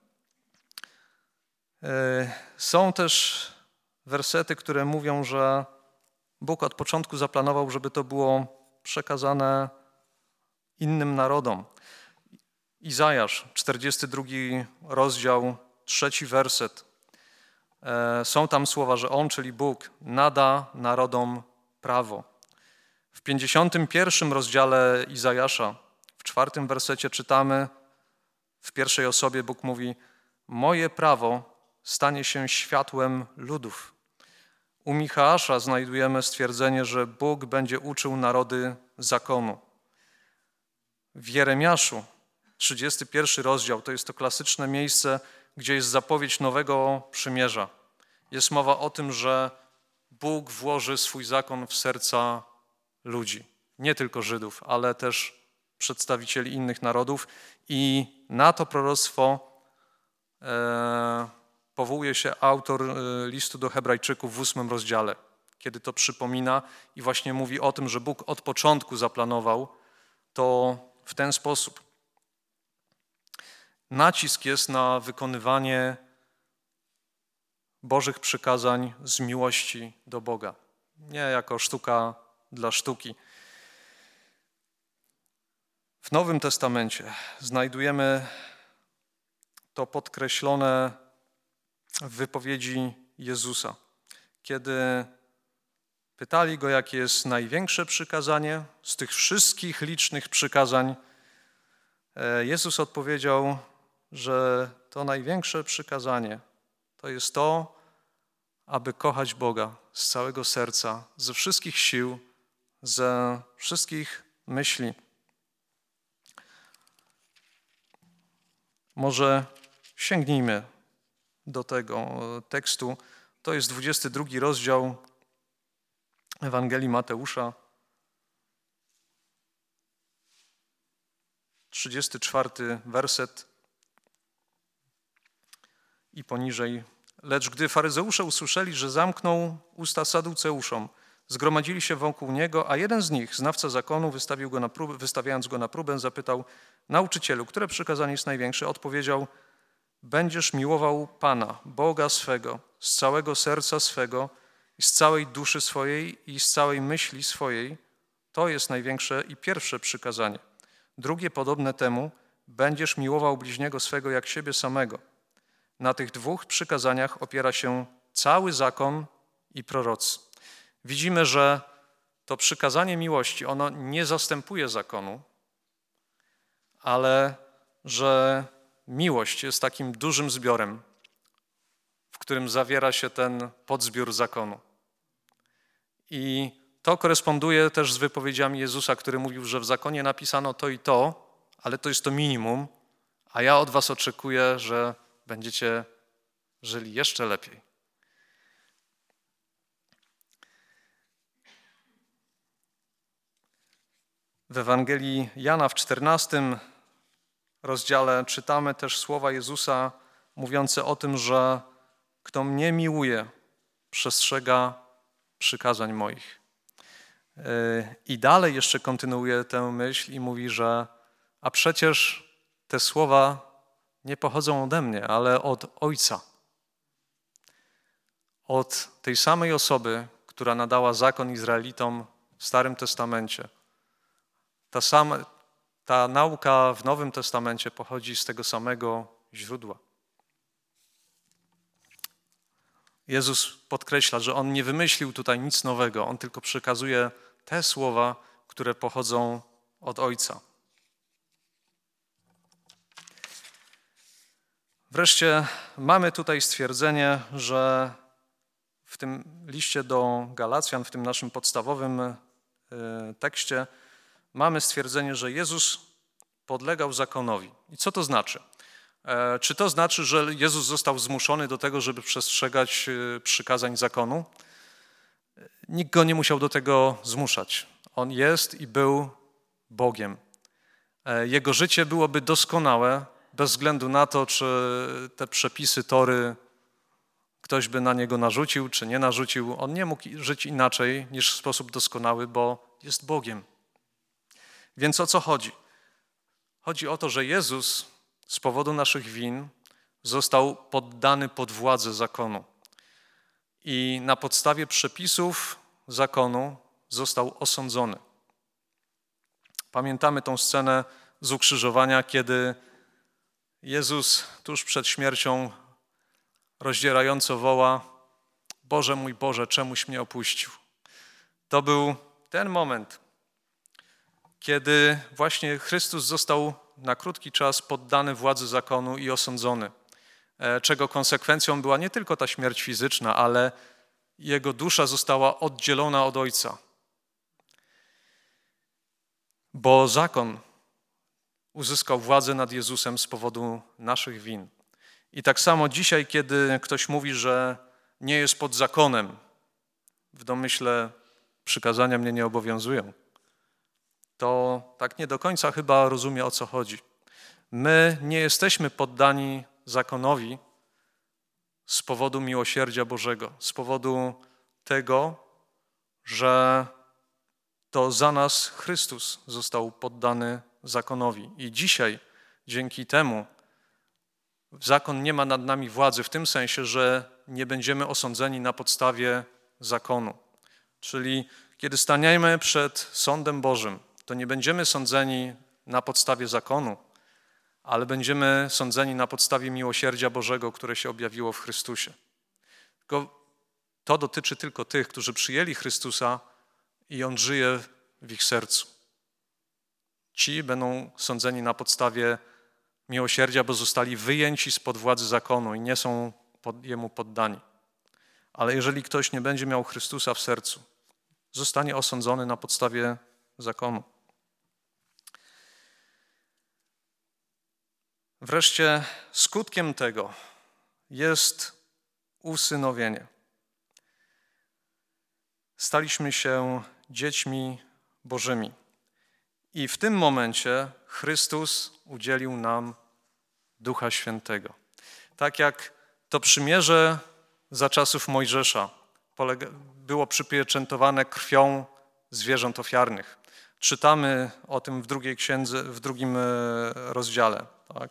są też wersety, które mówią, że Bóg od początku zaplanował, żeby to było przekazane innym narodom. Izajasz, czterdziesty drugi rozdział, trzeci werset. Są tam słowa, że On, czyli Bóg, nada narodom prawo. W pięćdziesiątym pierwszym rozdziale Izajasza, w czwartym wersecie czytamy, w pierwszej osobie Bóg mówi: moje prawo stanie się światłem ludów. U Micheasza znajdujemy stwierdzenie, że Bóg będzie uczył narody zakonu. W Jeremiaszu, trzydziesty pierwszy rozdział, to jest to klasyczne miejsce, gdzie jest zapowiedź nowego przymierza. Jest mowa o tym, że Bóg włoży swój zakon w serca ludzi. Nie tylko Żydów, ale też przedstawicieli innych narodów. I na to proroctwo e, powołuje się autor listu do Hebrajczyków w ósmym rozdziale, kiedy to przypomina i właśnie mówi o tym, że Bóg od początku zaplanował to w ten sposób. Nacisk jest na wykonywanie Bożych przykazań z miłości do Boga, nie jako sztuka dla sztuki. W Nowym Testamencie znajdujemy to podkreślone w wypowiedzi Jezusa, kiedy pytali Go, jakie jest największe przykazanie z tych wszystkich licznych przykazań. Jezus odpowiedział, że to największe przykazanie to jest to, aby kochać Boga z całego serca, ze wszystkich sił, ze wszystkich myśli. Może sięgnijmy do tego tekstu. To jest dwudziesty drugi rozdział Ewangelii Mateusza, trzydziesty czwarty werset i poniżej. Lecz gdy faryzeusze usłyszeli, że zamknął usta saduceuszom, zgromadzili się wokół niego, a jeden z nich, znawca zakonu, wystawił go na próbę, wystawiając go na próbę, zapytał: nauczycielu, które przykazanie jest największe? Odpowiedział: będziesz miłował Pana, Boga swego, z całego serca swego i z całej duszy swojej i z całej myśli swojej. To jest największe i pierwsze przykazanie. Drugie podobne temu: będziesz miłował bliźniego swego jak siebie samego. Na tych dwóch przykazaniach opiera się cały zakon i prorocy. Widzimy, że to przykazanie miłości, ono nie zastępuje zakonu, ale że miłość jest takim dużym zbiorem, w którym zawiera się ten podzbiór zakonu. I to koresponduje też z wypowiedziami Jezusa, który mówił, że w zakonie napisano to i to, ale to jest to minimum, a ja od was oczekuję, że będziecie żyli jeszcze lepiej. W Ewangelii Jana w czternastym rozdziale czytamy też słowa Jezusa mówiące o tym, że kto mnie miłuje, przestrzega przykazań moich. I dalej jeszcze kontynuuje tę myśl i mówi, że a przecież te słowa nie pochodzą ode mnie, ale od Ojca. Od tej samej osoby, która nadała zakon Izraelitom w Starym Testamencie. Ta, sama, ta nauka w Nowym Testamencie pochodzi z tego samego źródła. Jezus podkreśla, że On nie wymyślił tutaj nic nowego, On tylko przekazuje te słowa, które pochodzą od Ojca. Wreszcie mamy tutaj stwierdzenie, że w tym liście do Galacjan, w tym naszym podstawowym tekście, mamy stwierdzenie, że Jezus podlegał zakonowi. I co to znaczy? Czy to znaczy, że Jezus został zmuszony do tego, żeby przestrzegać przykazań zakonu? Nikt go nie musiał do tego zmuszać. On jest i był Bogiem. Jego życie byłoby doskonałe, bez względu na to, czy te przepisy Tory ktoś by na niego narzucił, czy nie narzucił. On nie mógł żyć inaczej niż w sposób doskonały, bo jest Bogiem. Więc o co chodzi? Chodzi o to, że Jezus z powodu naszych win został poddany pod władzę zakonu. I na podstawie przepisów zakonu został osądzony. Pamiętamy tą scenę z ukrzyżowania, kiedy Jezus tuż przed śmiercią rozdzierająco woła: Boże mój Boże, czemuś mnie opuścił? To był ten moment, kiedy właśnie Chrystus został na krótki czas poddany władzy zakonu i osądzony, czego konsekwencją była nie tylko ta śmierć fizyczna, ale jego dusza została oddzielona od Ojca. Bo zakon uzyskał władzę nad Jezusem z powodu naszych win. I tak samo dzisiaj, kiedy ktoś mówi, że nie jest pod zakonem, w domyśle przykazania mnie nie obowiązują, to tak nie do końca chyba rozumie, o co chodzi. My nie jesteśmy poddani zakonowi z powodu miłosierdzia Bożego, z powodu tego, że to za nas Chrystus został poddany zakonowi. I dzisiaj dzięki temu zakon nie ma nad nami władzy w tym sensie, że nie będziemy osądzeni na podstawie zakonu. Czyli kiedy staniemy przed sądem Bożym, to nie będziemy sądzeni na podstawie zakonu, ale będziemy sądzeni na podstawie miłosierdzia Bożego, które się objawiło w Chrystusie. Tylko to dotyczy tylko tych, którzy przyjęli Chrystusa i On żyje w ich sercu. Ci będą sądzeni na podstawie miłosierdzia, bo zostali wyjęci spod władzy zakonu i nie są pod, Jemu poddani. Ale jeżeli ktoś nie będzie miał Chrystusa w sercu, zostanie osądzony na podstawie zakonu. Wreszcie skutkiem tego jest usynowienie. Staliśmy się dziećmi Bożymi. I w tym momencie Chrystus udzielił nam Ducha Świętego. Tak jak to przymierze za czasów Mojżesza było przypieczętowane krwią zwierząt ofiarnych. Czytamy o tym w drugiej księdze, w drugim rozdziale. Tak,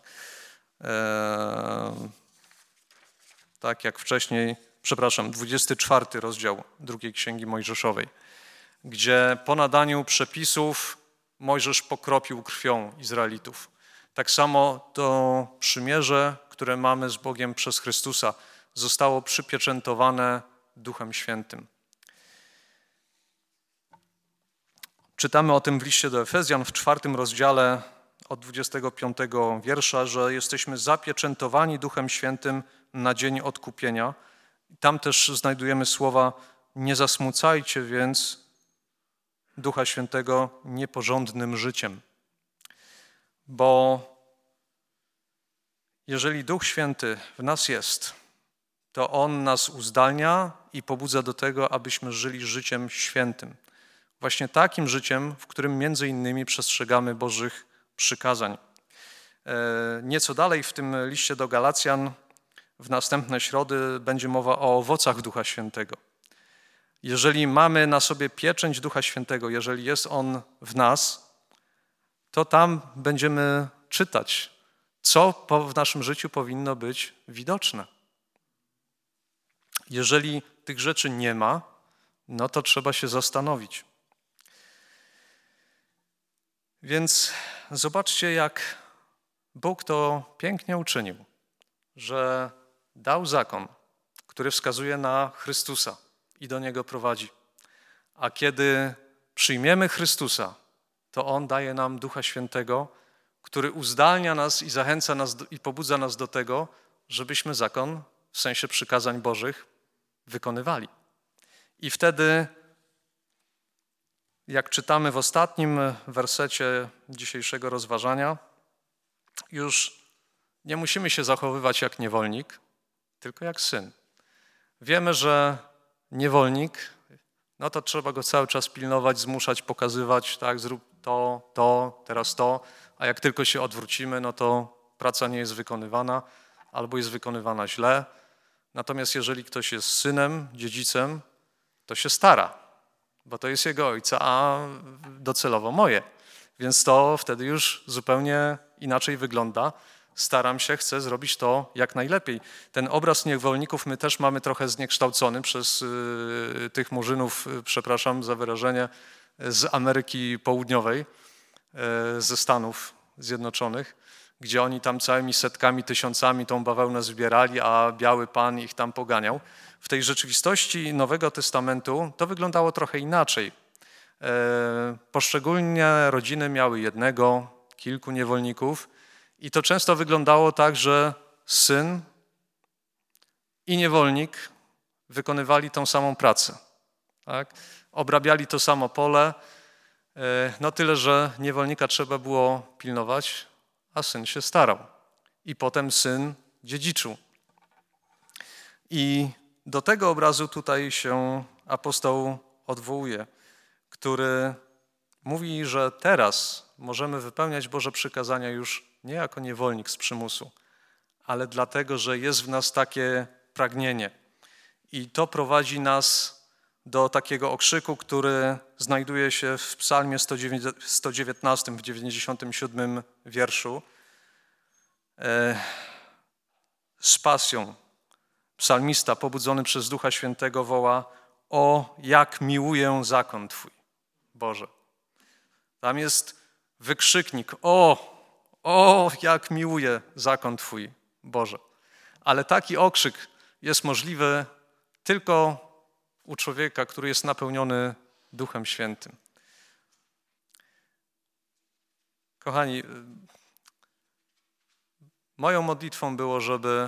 eee, tak jak wcześniej, przepraszam, dwudziesty czwarty rozdział drugiej Księgi Mojżeszowej, gdzie po nadaniu przepisów Mojżesz pokropił krwią Izraelitów. Tak samo to przymierze, które mamy z Bogiem przez Chrystusa, zostało przypieczętowane Duchem Świętym. Czytamy o tym w liście do Efezjan w czwartym rozdziale od dwudziestego piątego wiersza, że jesteśmy zapieczętowani Duchem Świętym na dzień odkupienia. Tam też znajdujemy słowa: nie zasmucajcie więc Ducha Świętego nieporządnym życiem. Bo jeżeli Duch Święty w nas jest, to On nas uzdalnia i pobudza do tego, abyśmy żyli życiem świętym. Właśnie takim życiem, w którym między innymi przestrzegamy Bożych przykazań. Nieco dalej w tym liście do Galacjan w następne środy będzie mowa o owocach Ducha Świętego. Jeżeli mamy na sobie pieczęć Ducha Świętego, jeżeli jest On w nas, to tam będziemy czytać, co w naszym życiu powinno być widoczne. Jeżeli tych rzeczy nie ma, no to trzeba się zastanowić. Więc zobaczcie, jak Bóg to pięknie uczynił, że dał zakon, który wskazuje na Chrystusa i do Niego prowadzi. A kiedy przyjmiemy Chrystusa, to On daje nam Ducha Świętego, który uzdalnia nas i zachęca nas do, i pobudza nas do tego, żebyśmy zakon w sensie przykazań Bożych wykonywali. I wtedy, jak czytamy w ostatnim wersecie dzisiejszego rozważania, już nie musimy się zachowywać jak niewolnik, tylko jak syn. Wiemy, że niewolnik, no to trzeba go cały czas pilnować, zmuszać, pokazywać, tak, zrób to, to, teraz to, a jak tylko się odwrócimy, no to praca nie jest wykonywana albo jest wykonywana źle. Natomiast jeżeli ktoś jest synem, dziedzicem, to się stara, bo to jest jego ojca, a docelowo moje. Więc to wtedy już zupełnie inaczej wygląda. Staram się, chcę zrobić to jak najlepiej. Ten obraz niewolników my też mamy trochę zniekształcony przez y, tych murzynów, y, przepraszam za wyrażenie, z Ameryki Południowej, y, ze Stanów Zjednoczonych, gdzie oni tam całymi setkami, tysiącami tą bawełnę zbierali, a biały pan ich tam poganiał. W tej rzeczywistości Nowego Testamentu to wyglądało trochę inaczej. Y, poszczególnie rodziny miały jednego, kilku niewolników, i to często wyglądało tak, że syn i niewolnik wykonywali tą samą pracę. Tak? Obrabiali to samo pole, no tyle, że niewolnika trzeba było pilnować, a syn się starał. I potem syn dziedziczył. I do tego obrazu tutaj się apostoł odwołuje, który mówi, że teraz możemy wypełniać Boże przykazania już nie jako niewolnik z przymusu, ale dlatego, że jest w nas takie pragnienie. I to prowadzi nas do takiego okrzyku, który znajduje się w psalmie sto dziewiętnastym, w dziewięćdziesiątym siódmym wierszu. Z pasją psalmista pobudzony przez Ducha Świętego woła: o, jak miłuję zakon Twój, Boże. Tam jest wykrzyknik: o, o, jak miłuję zakon Twój, Boże. Ale taki okrzyk jest możliwy tylko u człowieka, który jest napełniony Duchem Świętym. Kochani, moją modlitwą było, żeby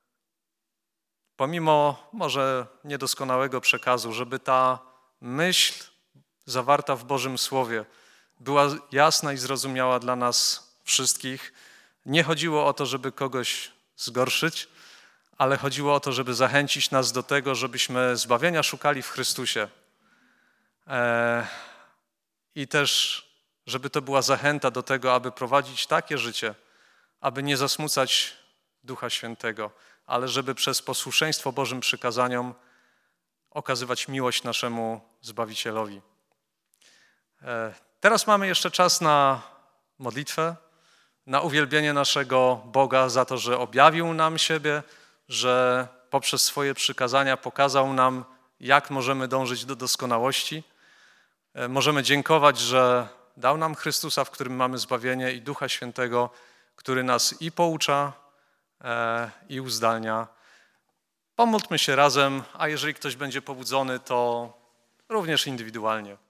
pomimo może niedoskonałego przekazu, żeby ta myśl zawarta w Bożym Słowie była jasna i zrozumiała dla nas wszystkich. Nie chodziło o to, żeby kogoś zgorszyć, ale chodziło o to, żeby zachęcić nas do tego, żebyśmy zbawienia szukali w Chrystusie. Eee, I też, żeby to była zachęta do tego, aby prowadzić takie życie, aby nie zasmucać Ducha Świętego, ale żeby przez posłuszeństwo Bożym przykazaniom okazywać miłość naszemu Zbawicielowi. Eee, teraz mamy jeszcze czas na modlitwę, na uwielbienie naszego Boga za to, że objawił nam siebie, że poprzez swoje przykazania pokazał nam, jak możemy dążyć do doskonałości. Możemy dziękować, że dał nam Chrystusa, w którym mamy zbawienie, i Ducha Świętego, który nas i poucza, i uzdalnia. Pomódlmy się razem, a jeżeli ktoś będzie pobudzony, to również indywidualnie.